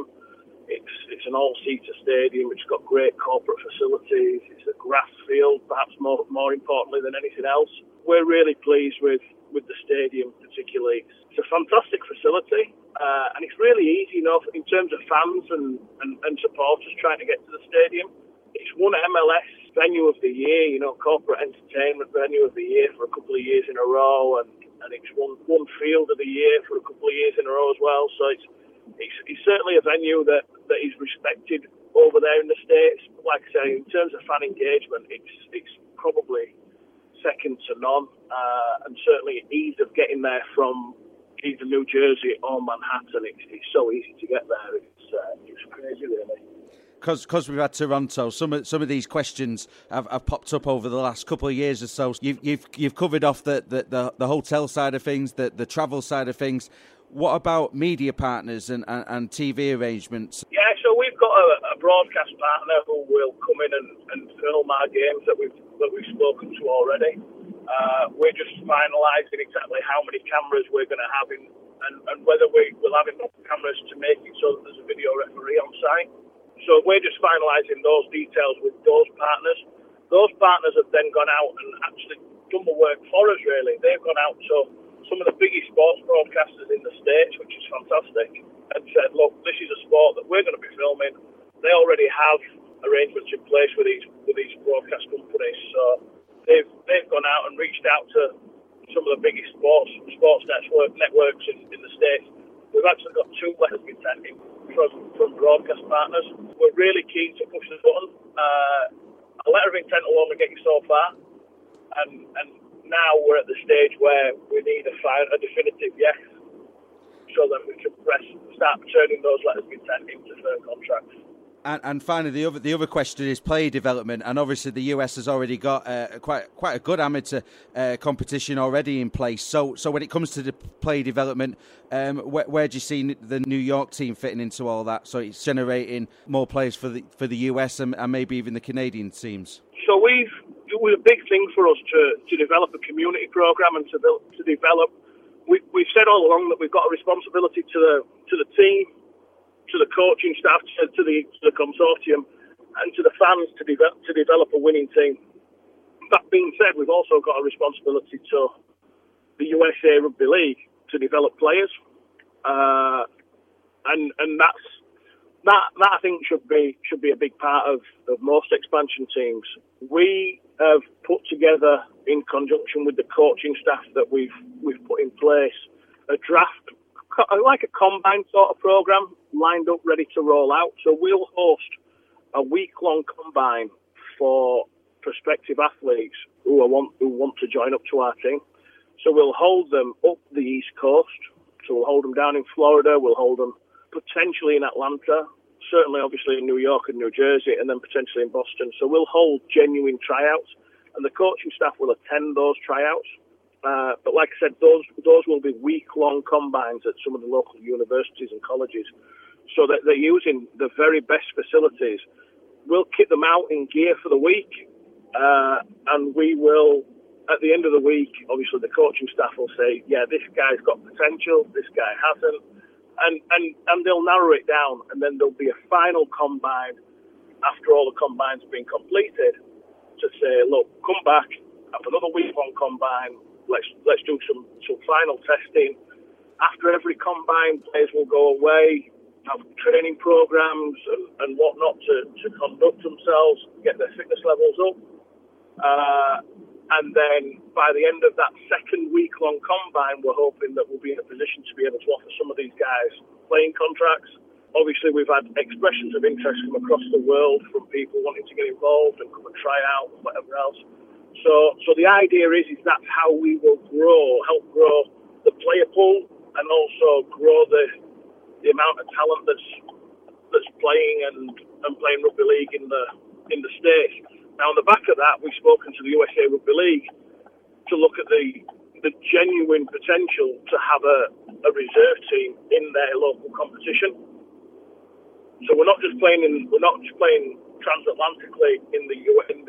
It's an all-seater stadium. It's got great corporate facilities. It's a grass field, perhaps more importantly than anything else. We're really pleased with the stadium particularly. It's a fantastic facility, and it's really easy enough in terms of fans and supporters trying to get to the stadium. It's won MLS venue of the year, corporate entertainment venue of the year for a couple of years in a row, and it's won field of the year for a couple of years in a row as well. So it's certainly a venue that is respected over there in the States. Like I say, in terms of fan engagement, it's probably second to none, and certainly ease of getting there from either New Jersey or Manhattan. It's so easy to get there. It's crazy, really. Because we've had Toronto, some of these questions have popped up over the last couple of years or so. You've covered off the hotel side of things, the travel side of things. What about media partners and TV arrangements? Yeah, so we've got a broadcast partner who will come in and film our games that we've spoken to already. We're just finalising exactly how many cameras we're going to have and whether we will have enough cameras to make it so that there's a video referee on site. So we're just finalising those details with those partners. Those partners have then gone out and actually done the work for us, really. They've gone out to some of the biggest sports broadcasters in the States, which is fantastic, and said, look, this is a sport that we're going to be filming. They already have arrangements in place with these broadcast companies. So they've gone out and reached out to some of the biggest sports networks in the States. We've actually got 2 letters been sent in from broadcast partners. We're really keen to push the button. A letter of intent will only get you so far, and now we're at the stage where we need a definitive yes, so that we can start turning those letters of intent into firm contracts. And finally, the other question is player development, and obviously the US has already got quite a good amateur competition already in place. So when it comes to the player development, where do you see the New York team fitting into all that? So it's generating more players for the US and maybe even the Canadian teams. So it was a big thing for us to develop a community program and to develop. We've said all along that we've got a responsibility to the team, to the coaching staff, to the consortium, and to the fans to develop a winning team. That being said, we've also got a responsibility to the USA Rugby League to develop players, and that I think should be a big part of most expansion teams. We have put together, in conjunction with the coaching staff that we've put in place, a draft like a combine sort of program lined up, ready to roll out. So we'll host a week-long combine for prospective athletes who want to join up to our team. So we'll hold them up the East Coast. So we'll hold them down in Florida. We'll hold them potentially in Atlanta, certainly obviously in New York and New Jersey, and then potentially in Boston. So we'll hold genuine tryouts, and the coaching staff will attend those tryouts. But like I said, those will be week-long combines at some of the local universities and colleges, so that they're using the very best facilities. We'll kit them out in gear for the week, and we will, at the end of the week, obviously the coaching staff will say, yeah, this guy's got potential, this guy hasn't, and they'll narrow it down, and then there'll be a final combine after all the combines have been completed to say, look, come back, have another week-long combine, let's do some final testing. After every combine, players will go away, have training programs and whatnot to conduct themselves, get their fitness levels up. And then by the end of that second week-long combine, we're hoping that we'll be in a position to be able to offer some of these guys playing contracts. Obviously, we've had expressions of interest from across the world from people wanting to get involved and come and try out and whatever else. So the idea is that's how we will help grow the player pool and also grow the amount of talent that's playing and playing rugby league in the States. Now, on the back of that, we've spoken to the USA Rugby League to look at the genuine potential to have a reserve team in their local competition. So we're not just playing transatlantically in the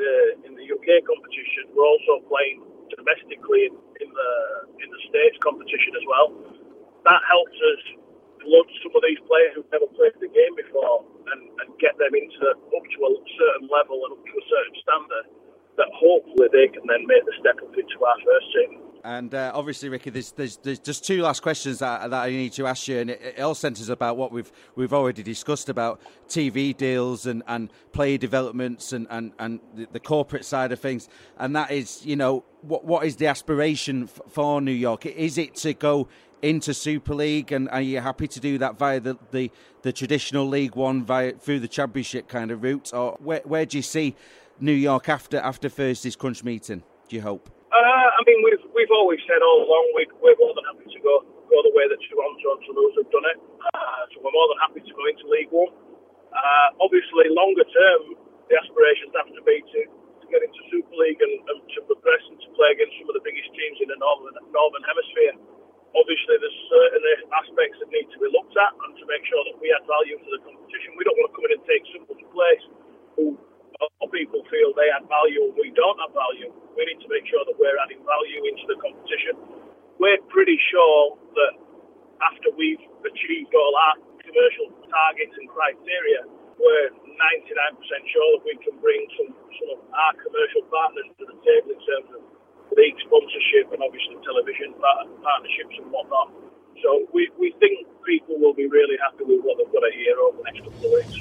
UK competition. We're also playing domestically in the States competition as well. That helps us flood some of these players who've never played the game before and get them up to a certain level and up to a certain standard that hopefully they can then make the step up into our first team. And obviously, Ricky, there's just two last questions that I need to ask you, and it all centres about what we've already discussed about TV deals and player developments and the corporate side of things. And that is, what is the aspiration for New York? Is it to go into Super League, and are you happy to do that via the traditional League One through the Championship kind of route, or where do you see New York after Thursday's crunch meeting? Do you hope? I mean, we've always said all along we're more than happy to go the way that Toronto and Toulouse have done it. So we're more than happy to go into League One. Obviously, longer term, the aspirations have to be to get into Super League and to progress and to play against some of the biggest teams in the northern hemisphere. Obviously, there's certain aspects that need to be looked at and to make sure that we add value to the competition. We don't want to come in and take someone's place who people feel they add value and we don't add value. We need to make sure that we're adding value into the competition. We're pretty sure that after we've achieved all our commercial targets and criteria, we're 99% sure that we can bring some of our commercial partners to the table in terms of league sponsorship and obviously television partnerships and whatnot. So we think people will be really happy with what they've got to hear over the next couple of weeks.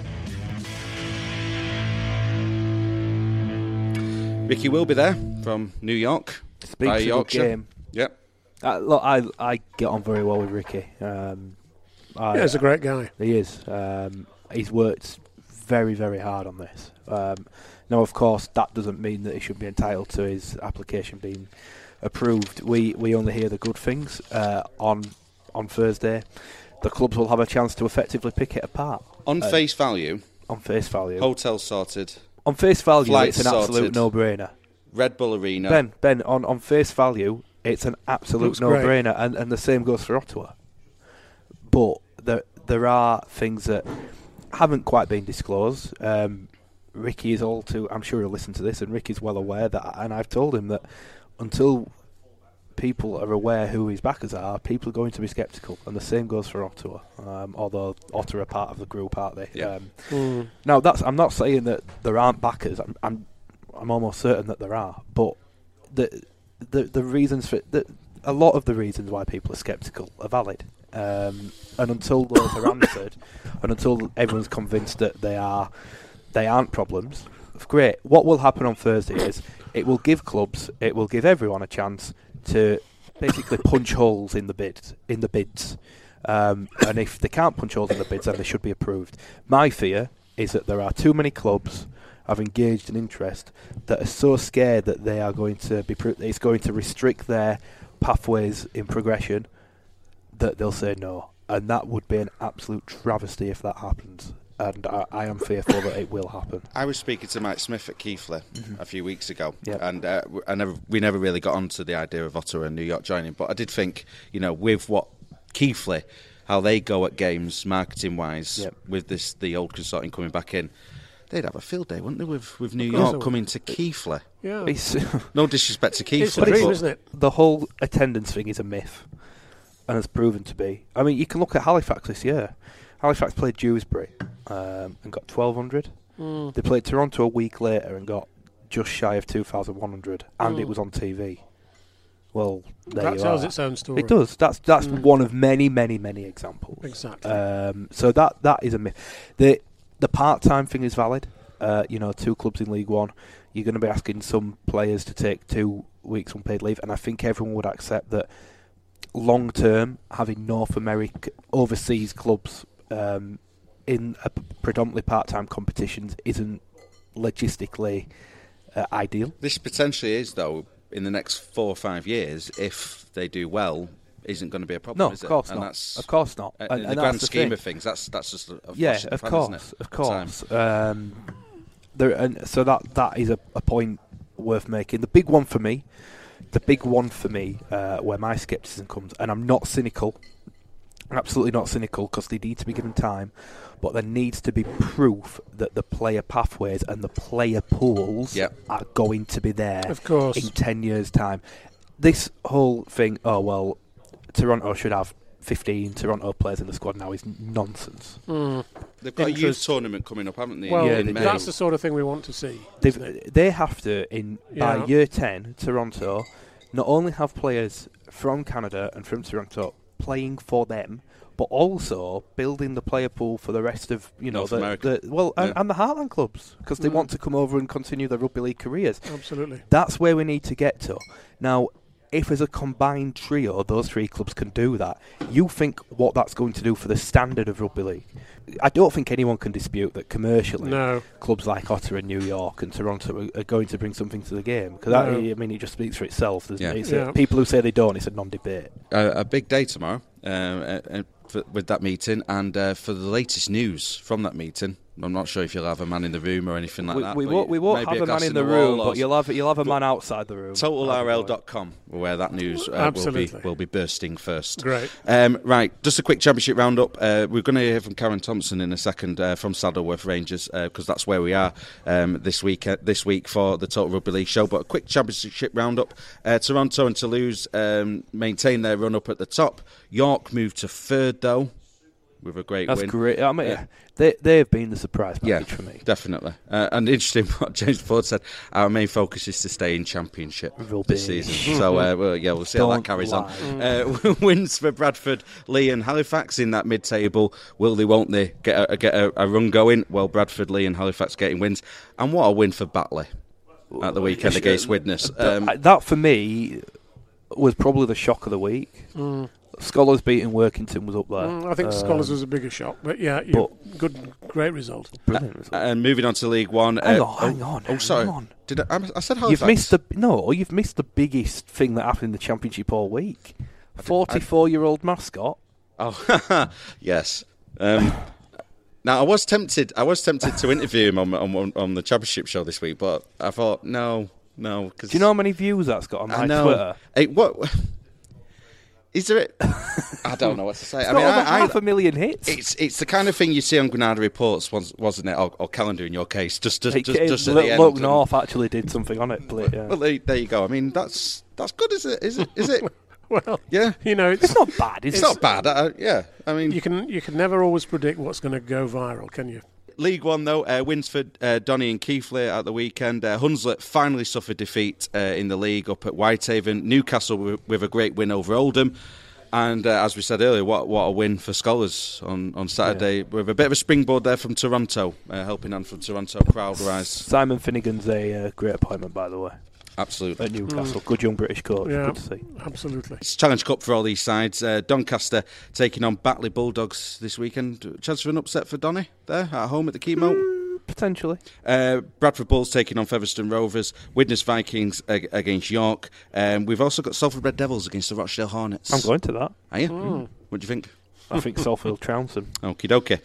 Ricky will be there from New York. Speaks of Yorkshire. The game. Yep. Look, I get on very well with Ricky. He's a great guy. He is. He's worked very, very hard on this. Now, of course, that doesn't mean that he should be entitled to his application being approved. We only hear the good things on Thursday. The clubs will have a chance to effectively pick it apart. On face value. On face value. Hotels sorted. On face value, Flights it's an absolute sorted. no-brainer. Red Bull Arena. Ben, on face value, it's an absolute no-brainer, and the same goes for Ottawa. But there are things that haven't quite been disclosed. Ricky is all too... I'm sure he'll listen to this, and Ricky's well aware that, and I've told him that until people are aware who his backers are, people are going to be sceptical, and the same goes for Ottawa. Although Ottawa are part of the group, aren't they? Yeah. Now, I'm not saying that there aren't backers. I'm almost certain that there are, but the reasons for a lot of the reasons why people are sceptical are valid. And until those are answered, and until everyone's convinced that they aren't problems, great. What will happen on Thursday is it will give everyone a chance to basically punch holes in the bids. And if they can't punch holes in the bids, then they should be approved. My fear is that there are too many clubs have engaged in interest that are so scared that they are going to be it's going to restrict their pathways in progression that they'll say no, and that would be an absolute travesty if that happens. And I am fearful that it will happen. I was speaking to Mike Smith at Keighley a few weeks ago, Yep. and we never really got onto the idea of Ottawa and New York joining. But I did think, with what Keighley, how they go at games marketing-wise, Yep. with the old consortium coming back in, they'd have a field day, wouldn't they, with New York coming to Keighley? Yeah. It's, No disrespect to Keighley. It's a dream, but isn't it? the whole attendance thing is a myth, and has proven to be. I mean, you can look at Halifax this year. Halifax played Dewsbury and got 1,200. They played Toronto a week later and got just shy of 2,100, and it was on TV. Well, there That you tells are. its own story. It does. That's one of many, many, many examples. Exactly. So that is a myth. The part-time thing is valid. 2 clubs in League One, you're going to be asking some players to take 2 weeks unpaid leave, and I think everyone would accept that long-term, having North America overseas clubs in a predominantly part-time competitions isn't logistically ideal. This potentially is, though, in the next 4 or 5 years, if they do well, isn't going to be a problem, No, is of it? course And not. that's, Of course not. in And the that's grand the scheme thing. of things, that's just a Yeah, flash in the of pan, course, isn't it? of At the course. So that is a point worth making. The big one for me, where my scepticism comes, and I'm not cynical, absolutely not cynical, because they need to be given time, but there needs to be proof that the player pathways and the player pools Yep. are going to be there Of course. in 10 years' time. This whole thing, Toronto should have 15 Toronto players in the squad now is nonsense. They've got a youth Interest. tournament coming up, haven't they? Well, Yeah, in they May. do. that's the sort of thing we want to see. isn't it? They have to, by Yeah. year 10, Toronto, not only have players from Canada and from Toronto playing for them, but also building the player pool for the rest of North America. and the Heartland clubs, because they want to come over and continue their rugby league careers. Absolutely. That's where we need to get to. Now, if as a combined trio, those 3 clubs can do that, you think what that's going to do for the standard of rugby league. I don't think anyone can dispute that commercially, No. clubs like Ottawa and New York and Toronto are going to bring something to the game. Because No. it just speaks for itself. Yeah. It? Yeah. People who say they don't, it's a non-debate. A big day tomorrow with that meeting, and for the latest news from that meeting. I'm not sure if you'll have a man in the room or anything like that. We but won't maybe have a glass man in the wall room, or but you'll have a man outside the room. TotalRL.com, where that news Absolutely. will be bursting first. Great. Right, just a quick championship roundup. We're going to hear from Karen Thompson in a second from Saddleworth Rangers, because that's where we are this week for the Total Rugby League show. But a quick championship roundup. Toronto and Toulouse maintain their run up at the top. York moved to third, though, with a great That's win. great. I mean, Yeah. they've been the surprise package for me. Definitely. And interesting what James Ford said, our main focus is to stay in Championship this season. So, we'll see how that carries on. Wins for Bradford, Lee and Halifax in that mid-table. Will they, won't they get a run going? Well, Bradford, Lee and Halifax getting wins. And what a win for Batley at the weekend against Widnes. That, for me, was probably the shock of the week. Scholars beating Workington was up there. I think Scholars was a bigger shock, but yeah, great result. Brilliant result. And moving on to League One. Hang on. Oh, sorry. Hang on. Did I said Halifax? You've missed the biggest thing that happened in the Championship all week. 44-year-old mascot. Oh, yes. Now I was tempted to interview him on the Championship show this week, but I thought no. Cause Do you know how many views that's got on my Twitter? Hey, what is there? I don't know what to say. It's got over 500,000 hits. It's the kind of thing you see on Granada Reports, wasn't it? Or Calendar in your case. Just at the end. Look, North actually did something on it. Well, there you go. I mean, that's good, is it? Is it? Well, yeah. It's not bad. It's not bad. Yeah. I mean, you can never always predict what's going to go viral, can you? League One, though, Winsford, Donny and Keighley at the weekend. Hunslet finally suffered defeat in the league up at Whitehaven. Newcastle with a great win over Oldham. And as we said earlier, what a win for Scholars on Saturday. With a bit of a springboard there from Toronto, helping on from Toronto crowd rise. Simon Finnegan's a great appointment, by the way. Absolutely. At Newcastle. Good young British coach. Yeah, Good to see. absolutely. It's Challenge Cup for all these sides. Doncaster taking on Batley Bulldogs this weekend. Chance for an upset for Donny there at home at the Keymote? Potentially. Bradford Bulls taking on Featherstone Rovers. Widnes Vikings against York. We've also got Salford Red Devils against the Rochdale Hornets. I'm going to that. Are you? What do you think? I think Salford trounce them. Okie dokie.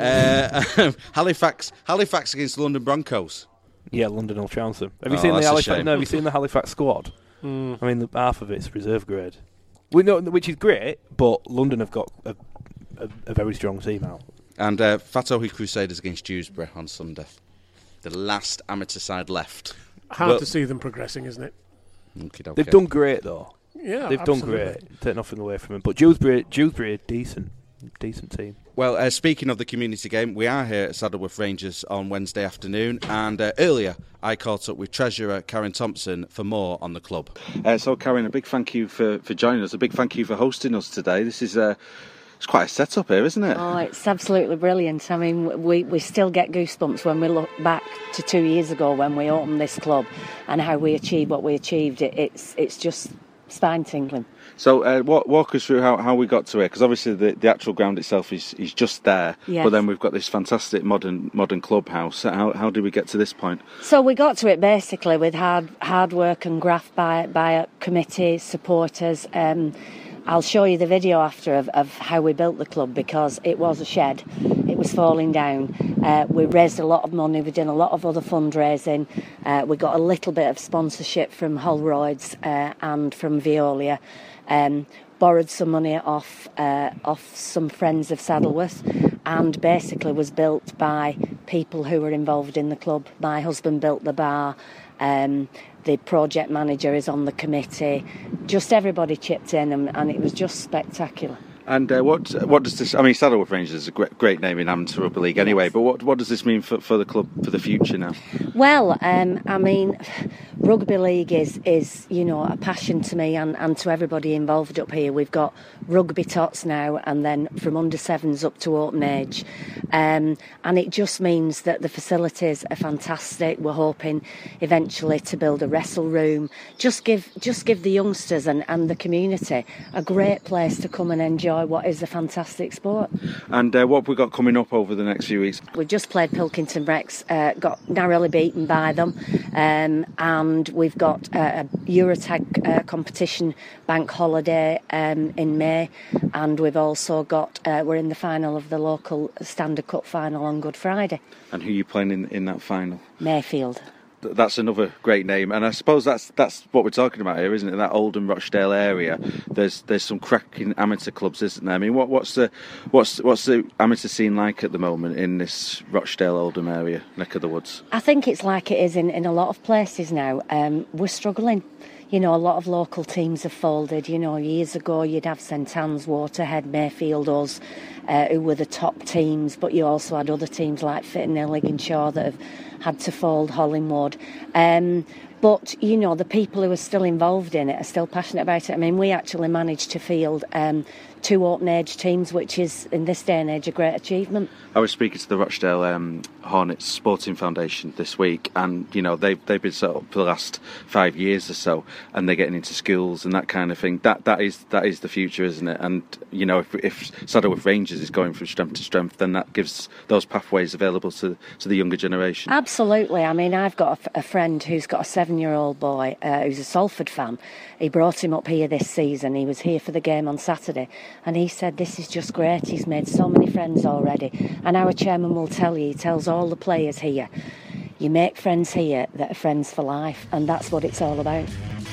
Halifax against the London Broncos. Yeah, London will trounce them. Have you Oh, seen the that's a Halifax? shame. No, have you seen the Halifax squad? I mean, half of it's reserve grade. We know, which is great, but London have got a very strong team out. And Fatohi Crusaders against Dewsbury on Sunday. The last amateur side left. Hard to see them progressing, isn't it? Okie dokie. They've done great though. Yeah, They've absolutely. done great. Take nothing away from them. But Dewsbury are decent team. Well, speaking of the community game, we are here at Saddleworth Rangers on Wednesday afternoon, and earlier I caught up with Treasurer Karen Thompson for more on the club. So Karen, a big thank you for joining us, a big thank you for hosting us today. This is it's quite a setup here, isn't it? Oh, it's absolutely brilliant. I mean, we still get goosebumps when we look back to 2 years ago when we opened this club and how we achieved what we achieved. It's just spine-tingling. So walk us through how we got to it, because obviously the actual ground itself is just there, Yes. but then we've got this fantastic modern clubhouse. How did we get to this point? So we got to it basically with hard work and graft by a committee, supporters. I'll show you the video after of how we built the club, because it was a shed. It was falling down. We raised a lot of money. We did a lot of other fundraising. We got a little bit of sponsorship from Holroyd's and from Veolia. Borrowed some money off some friends of Saddleworth, and basically was built by people who were involved in the club. My husband built the bar. The project manager is on the committee. Just everybody chipped in, and it was just spectacular. And what does this? I mean, Saddleworth Rangers is a great name in amateur rugby league anyway. But what does this mean for the club for the future now? Well, I mean, rugby league is a passion to me and to everybody involved up here. We've got rugby tots now, and then from under sevens up to open age, and it just means that the facilities are fantastic. We're hoping eventually to build a wrestle room. Just give the youngsters and the community a great place to come and enjoy what is a fantastic sport. And what have we got coming up over the next few weeks? We just played Pilkington Rex, got narrowly beaten by them, and we've got a Eurotag competition bank holiday in May, and we've also got we're in the final of the local Standard Cup final on Good Friday. And who are you playing in that final? Mayfield. That's another great name, and I suppose that's what we're talking about here, isn't it? That Oldham Rochdale area. There's some cracking amateur clubs, isn't there? I mean, what's the amateur scene like at the moment in this Rochdale Oldham area, neck of the woods? I think it's like it is in a lot of places now. We're struggling. A lot of local teams have folded. Years ago you'd have St Anne's, Waterhead, Mayfield, us, who were the top teams, but you also had other teams like Fitton, Illiginshaw that have had to fold, Hollingwood. But, the people who are still involved in it are still passionate about it. I mean, we actually managed to field 2 open age teams, which is, in this day and age, a great achievement. I was speaking to the Rochdale Hornets Sporting Foundation this week, and they've been set up for the last 5 years or so, and they're getting into schools and that kind of thing. That is the future, isn't it? And if Saddleworth Rangers is going from strength to strength, then that gives those pathways available to the younger generation. Absolutely. I mean, I've got a friend who's got a 7-year-old boy who's a Salford fan. He brought him up here this season. He was here for the game on Saturday, and he said this is just great. He's made so many friends already, and our chairman will tell you, he tells all the players here, you make friends here that are friends for life, and that's what it's all about.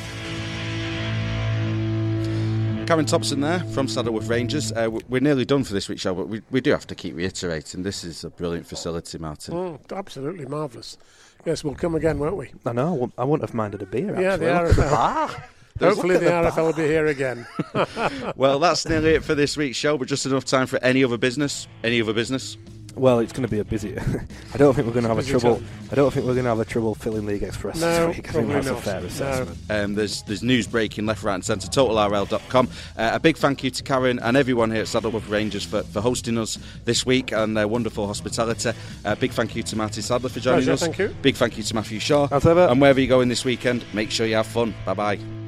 Karen Thompson there from Saddleworth Rangers. We're nearly done for this week's show, but we do have to keep reiterating this is a brilliant facility, Martin. Absolutely marvellous. Yes, we'll come again, won't we? I know. I wouldn't have minded a beer. Yeah, actually. the RFL. Hopefully the RFL will be here again. Well, that's nearly it for this week's show, but just enough time for any other business. Any other business? Well, it's going to be a busy. I don't think we're going to have a Busy trouble. time. I don't think we're going to have a trouble filling League Express No, this week. I think probably that's a not. fair No. assessment. There's news breaking left, right and centre, totalrl.com. A big thank you to Karen and everyone here at Saddleworth Rangers for hosting us this week and their wonderful hospitality. Big thank you to Martin Sadler for joining Pleasure, us. thank you. Big thank you to Matthew Shaw. As ever. And wherever you're going this weekend, make sure you have fun. Bye-bye.